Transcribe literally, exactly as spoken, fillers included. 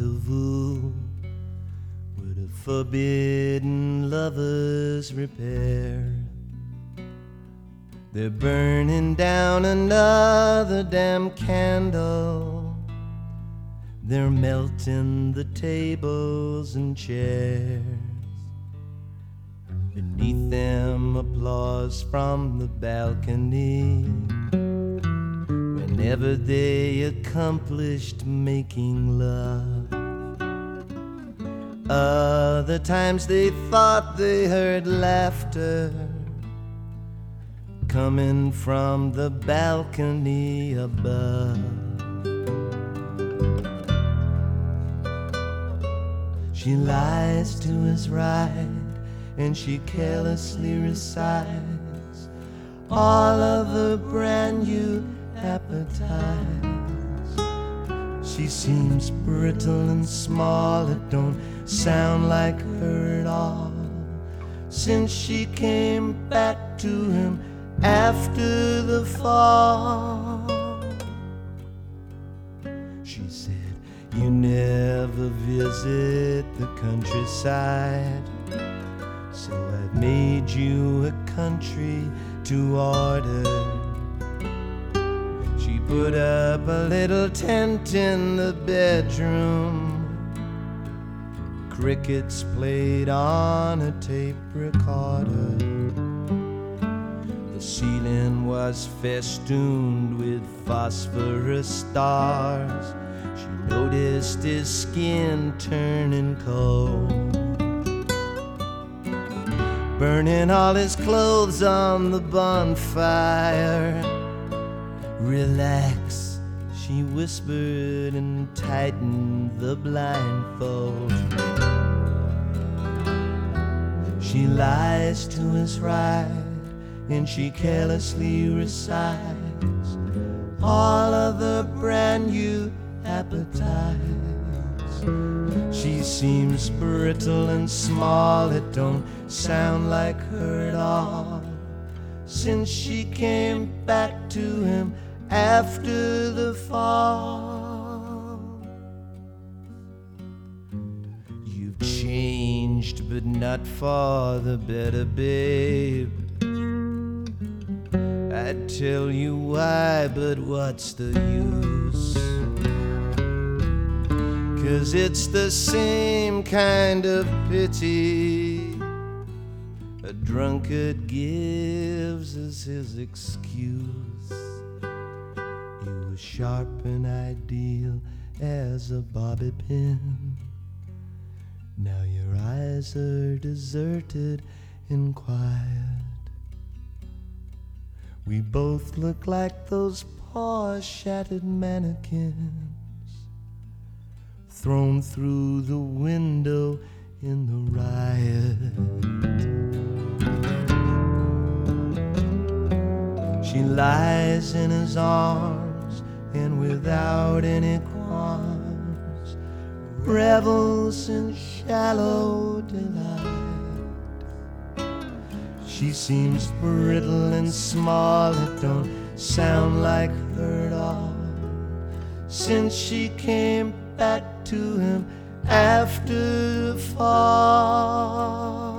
rendezvous with a forbidden lovers repair. They're burning down another damn candle. They're melting the tables and chairs. Beneath them, applause from the balcony whenever they accomplished making love. Other times they thought they heard laughter coming from the balcony above. She lies to his right and she carelessly recites all of her brand new appetites. She seems brittle and small, it don't sound like her at all. Since she came back to him after the fall, she said, you never visit the countryside, so I've made you a country to order. She put up a little tent in the bedroom. Crickets played on a tape recorder. The ceiling was festooned with phosphorus stars. She noticed his skin turning cold, burning all his clothes on the bonfire. Relax, she whispered and tightened the blindfold. She lies to his right and she carelessly recites all of the brand new appetites. She seems brittle and small, it don't sound like her at all. Since she came back to him after the fall. You've changed, but not for the better, babe. I'd tell you why, but what's the use? 'Cause it's the same kind of pity a drunkard gives as his excuse. You were sharp and ideal as a bobby pin. Now your eyes are deserted and quiet. We both look like those poor shattered mannequins thrown through the window in the riot. She lies in his arms and without any qualms revels in shallow delight. She seems brittle and small, it don't sound like her at all. Since she came back to him after the fall.